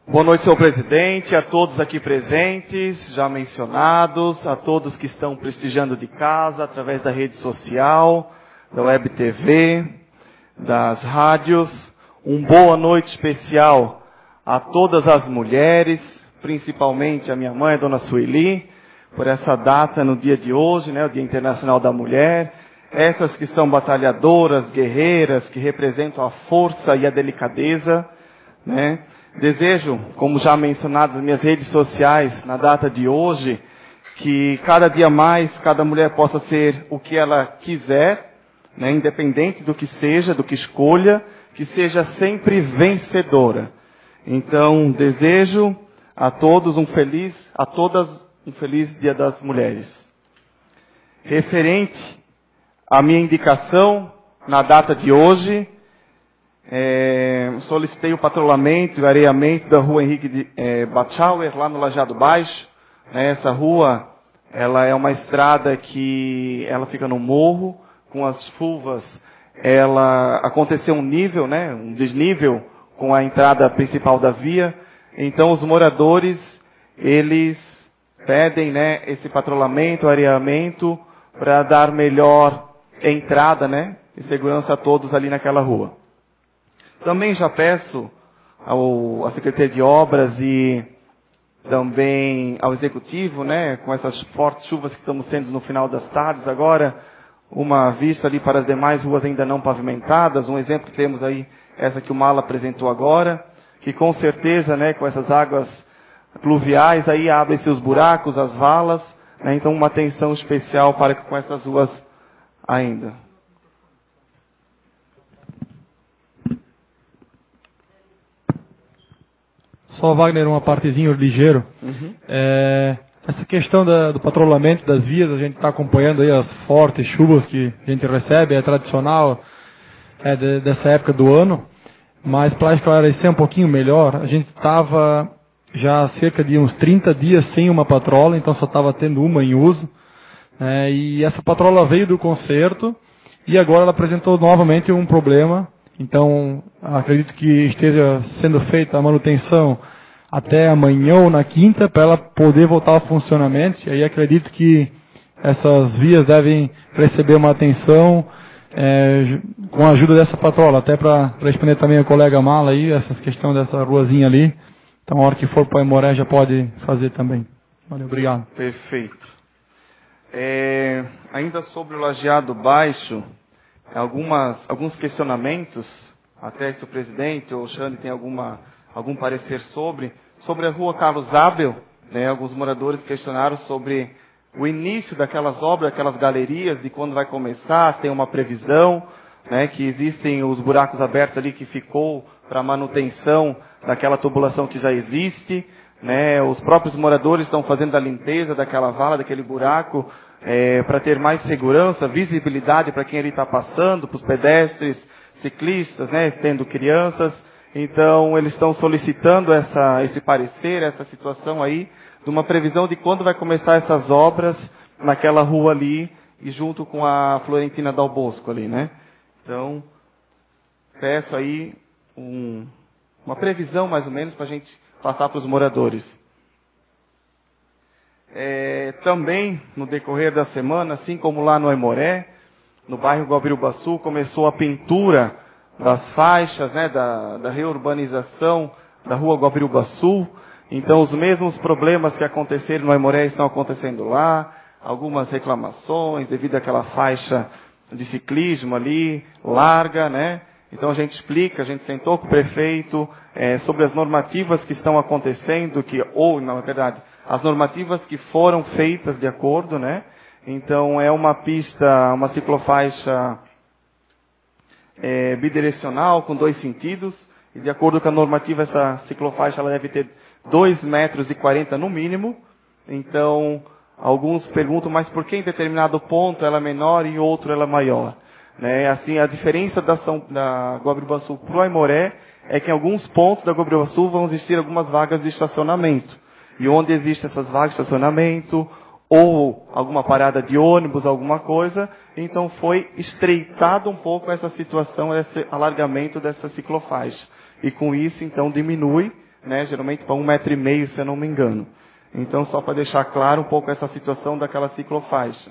Boa noite, senhor presidente, a todos aqui presentes, já mencionados, a todos que estão prestigiando de casa, através da rede social, da Web TV, das rádios. Boa noite especial a todas as mulheres, principalmente a minha mãe, a dona Sueli, por essa data no dia de hoje, né, o Dia Internacional da Mulher. Essas que são batalhadoras, guerreiras, que representam a força e a delicadeza, né? Desejo, como já mencionado nas minhas redes sociais, na data de hoje, que cada dia mais, cada mulher possa ser o que ela quiser, né, independente do que seja, do que escolha, que seja sempre vencedora. Então, desejo a todas um feliz Dia das Mulheres. Referente à minha indicação, na data de hoje, solicitei o patrulhamento e o areamento da rua Henrique Batschauer, lá no Lajeado Baixo. Essa rua, ela é uma estrada que ela fica no morro, com as chuvas, ela aconteceu um desnível com a entrada principal da via. Então os moradores, eles pedem, esse patrulhamento, areamento, para dar melhor entrada, e segurança a todos ali naquela rua. Também já peço à Secretaria de Obras e também ao Executivo, com essas fortes chuvas que estamos tendo no final das tardes agora, uma vista ali para as demais ruas ainda não pavimentadas. Um exemplo que temos aí, essa que o Mala apresentou agora, que com certeza, com essas águas pluviais, aí abrem-se os buracos, as valas, então uma atenção especial para com essas ruas ainda. Só, Wagner, uma partezinha ligeiro. Essa questão do patrulhamento das vias, a gente está acompanhando aí as fortes chuvas que a gente recebe, é tradicional dessa época do ano, mas para esclarecer um pouquinho melhor, a gente estava já há cerca de uns 30 dias sem uma patrola, então só estava tendo uma em uso, e essa patrola veio do conserto e agora ela apresentou novamente um problema. Então, acredito que esteja sendo feita a manutenção até amanhã ou na quinta, para ela poder voltar ao funcionamento. E aí acredito que essas vias devem receber uma atenção com a ajuda dessa patrola, até para responder também a colega Mala aí, essa questão dessa ruazinha ali. Então, a hora que for para o Aimoré já pode fazer também. Valeu, obrigado. Perfeito. Ainda sobre o Lajeado Baixo, alguns questionamentos, até se o presidente ou o Xande tem algum parecer sobre a rua Carlos Abel, alguns moradores questionaram sobre o início daquelas obras, aquelas galerias, de quando vai começar, se tem uma previsão, que existem os buracos abertos ali que ficou para manutenção daquela tubulação que já existe, os próprios moradores estão fazendo a limpeza daquela vala, daquele buraco, para ter mais segurança, visibilidade para quem ali está passando, para os pedestres, ciclistas, tendo crianças. Então, eles estão solicitando esse parecer, essa situação aí, de uma previsão de quando vai começar essas obras naquela rua ali, e junto com a Florentina Dal Bosco ali, Então, peço aí uma previsão, mais ou menos, para a gente passar para os moradores. Também, no decorrer da semana, assim como lá no Aimoré, no bairro Guabirubaçu, começou a pintura das faixas, da reurbanização da rua Guabirubaçu. Então, os mesmos problemas que aconteceram no Aimoré estão acontecendo lá. Algumas reclamações devido àquela faixa de ciclismo ali, larga, Então, a gente explica, a gente sentou com o prefeito sobre as normativas que estão acontecendo, na verdade, as normativas que foram feitas de acordo, Então, é uma pista, uma ciclofaixa bidirecional, com 2 sentidos, e de acordo com a normativa, essa ciclofaixa ela deve ter 2,40 metros no mínimo. Então, alguns perguntam, mas por que em determinado ponto ela é menor e em outro ela é maior? Assim, a diferença da Guabirubaçu para o Aimoré é que em alguns pontos da Guabirubaçu vão existir algumas vagas de estacionamento. E onde existem essas vagas de estacionamento, ou alguma parada de ônibus, alguma coisa, então foi estreitado um pouco essa situação, esse alargamento dessa ciclofaixa. E com isso, então, diminui, né, geralmente para 1,5 metro, se eu não me engano. Então, só para deixar claro um pouco essa situação daquela ciclofaixa.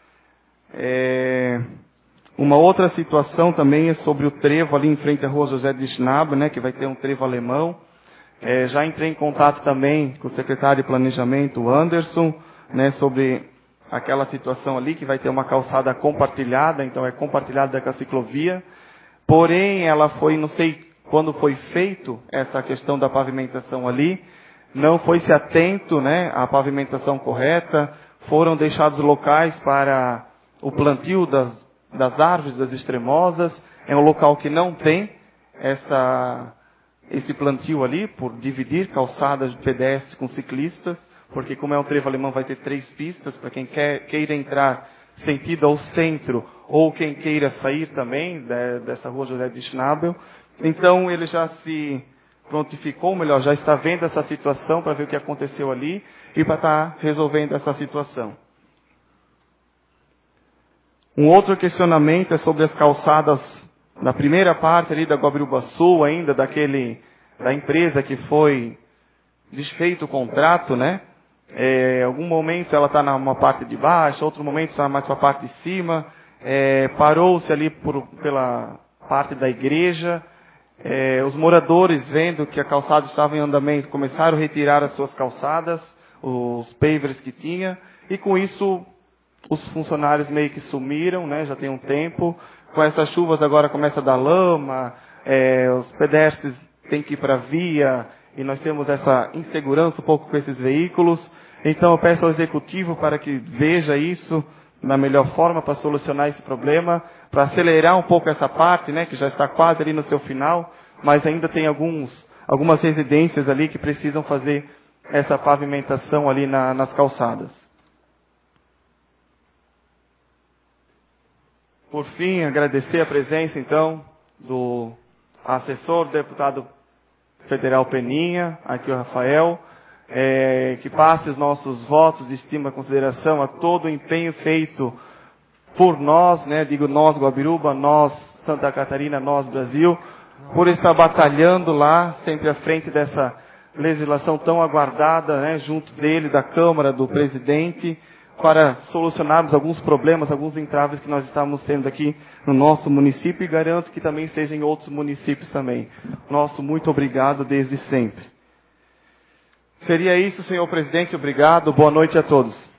Uma outra situação também é sobre o trevo ali em frente à rua José de Schnabel, né, que vai ter um trevo alemão. Já entrei em contato também com o secretário de Planejamento, o Anderson, né, sobre aquela situação ali, que vai ter uma calçada compartilhada, então é compartilhada com a ciclovia. Porém, ela foi, não sei quando foi feito essa questão da pavimentação ali, não foi-se atento, né, à pavimentação correta, foram deixados locais para o plantio das árvores, das extremosas. É um local que não tem esse plantio ali, por dividir calçadas de pedestres com ciclistas, porque como é um trevo alemão vai ter 3 pistas, para quem queira entrar sentido ao centro, ou quem queira sair também dessa rua José de Schnabel. Então ele já se prontificou, melhor, já está vendo essa situação para ver o que aconteceu ali e para estar resolvendo essa situação. Um outro questionamento é sobre as calçadas da primeira parte ali da Guabiruba Sul, ainda da empresa que foi desfeito o contrato, né? Algum momento ela está numa parte de baixo, outro momento está mais para a parte de cima. Parou-se ali pela parte da igreja. Os moradores, vendo que a calçada estava em andamento, começaram a retirar as suas calçadas, os pavers que tinha, e com isso os funcionários meio que sumiram, né? Já tem um tempo. Com essas chuvas agora começa a dar lama, os pedestres têm que ir para a via, e nós temos essa insegurança um pouco com esses veículos. Então eu peço ao Executivo para que veja isso na melhor forma para solucionar esse problema, para acelerar um pouco essa parte, né, que já está quase ali no seu final, mas ainda tem algumas residências ali que precisam fazer essa pavimentação ali nas calçadas. Por fim, agradecer a presença, então, do assessor, deputado federal Peninha, aqui o Rafael, que passe os nossos votos de estima e consideração a todo o empenho feito por nós, né, digo nós Guabiruba, nós Santa Catarina, nós Brasil, por estar batalhando lá, sempre à frente dessa legislação tão aguardada, né, junto dele, da Câmara, do presidente, para solucionarmos alguns problemas, alguns entraves que nós estamos tendo aqui no nosso município, e garanto que também seja em outros municípios também. Nosso muito obrigado desde sempre. Seria isso, senhor presidente. Obrigado. Boa noite a todos.